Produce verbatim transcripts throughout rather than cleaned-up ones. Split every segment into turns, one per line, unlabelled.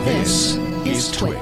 This is Twit.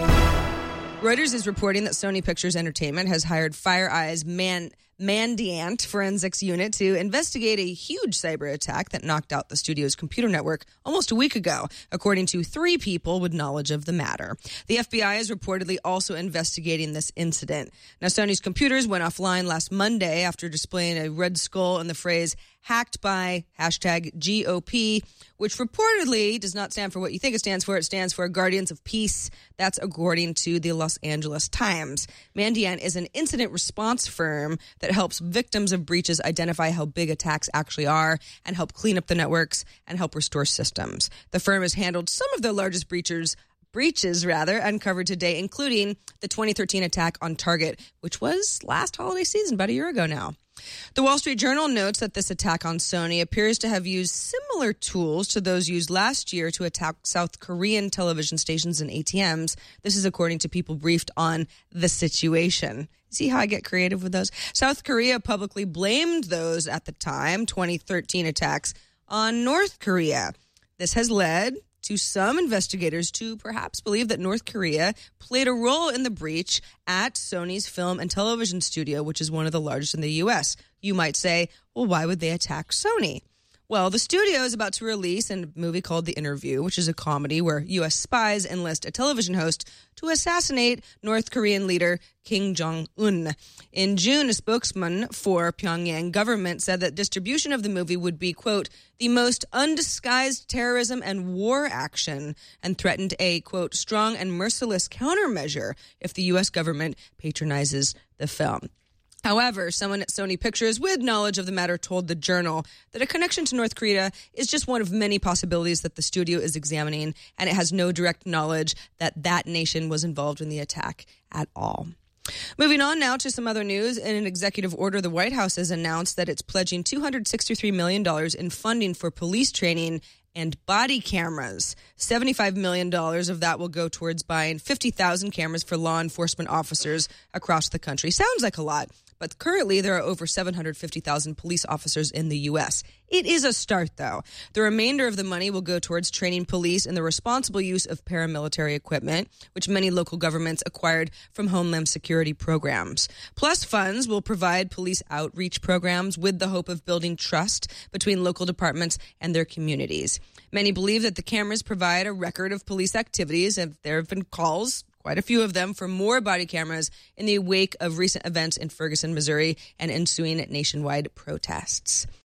Reuters is reporting that Sony Pictures Entertainment has hired FireEye's Man- Mandiant Forensics Unit to investigate a huge cyber attack that knocked out the studio's computer network almost a week ago, according to three people with knowledge of the matter. The F B I is reportedly also investigating this incident. Now, Sony's computers went offline last Monday after displaying a red skull and the phrase hacked by hashtag G O P, which reportedly does not stand for what you think it stands for. It stands for Guardians of Peace. That's according to the Los Angeles Times. Mandiant is an incident response firm that helps victims of breaches identify how big attacks actually are and help clean up the networks and help restore systems. The firm has handled some of the largest breaches breaches rather uncovered today, including the twenty thirteen attack on Target, which was last holiday season, about a year ago now. The Wall Street Journal notes that this attack on Sony appears to have used similar tools to those used last year to attack South Korean television stations and A T Ms. This is according to people briefed on the situation. See how I get creative with those? South Korea publicly blamed those at the time, twenty thirteen attacks, on North Korea. This has led to some investigators to perhaps believe that North Korea played a role in the breach at Sony's film and television studio, which is one of the largest in the U S. You might say, well, why would they attack Sony? Well, the studio is about to release a movie called The Interview, which is a comedy where U S spies enlist a television host to assassinate North Korean leader Kim Jong-un. In June, a spokesman for Pyongyang government said that distribution of the movie would be, quote, the most undisguised terrorism and war action, and threatened a, quote, strong and merciless countermeasure if the U S government patronizes the film. However, someone at Sony Pictures with knowledge of the matter told the Journal that a connection to North Korea is just one of many possibilities that the studio is examining, and it has no direct knowledge that that nation was involved in the attack at all. Moving on now to some other news. In an executive order, the White House has announced that it's pledging two hundred sixty-three million dollars in funding for police training and body cameras. seventy-five million dollars of that will go towards buying fifty thousand cameras for law enforcement officers across the country. Sounds like a lot, but currently there are over seven hundred fifty thousand police officers in the U S. It is a start, though. The remainder of the money will go towards training police in the responsible use of paramilitary equipment, which many local governments acquired from Homeland Security programs. Plus, funds will provide police outreach programs with the hope of building trust between local departments and their communities. Many believe that the cameras provide a record of police activities, and there have been calls, quite a few of them, for more body cameras in the wake of recent events in Ferguson, Missouri, and ensuing nationwide protests.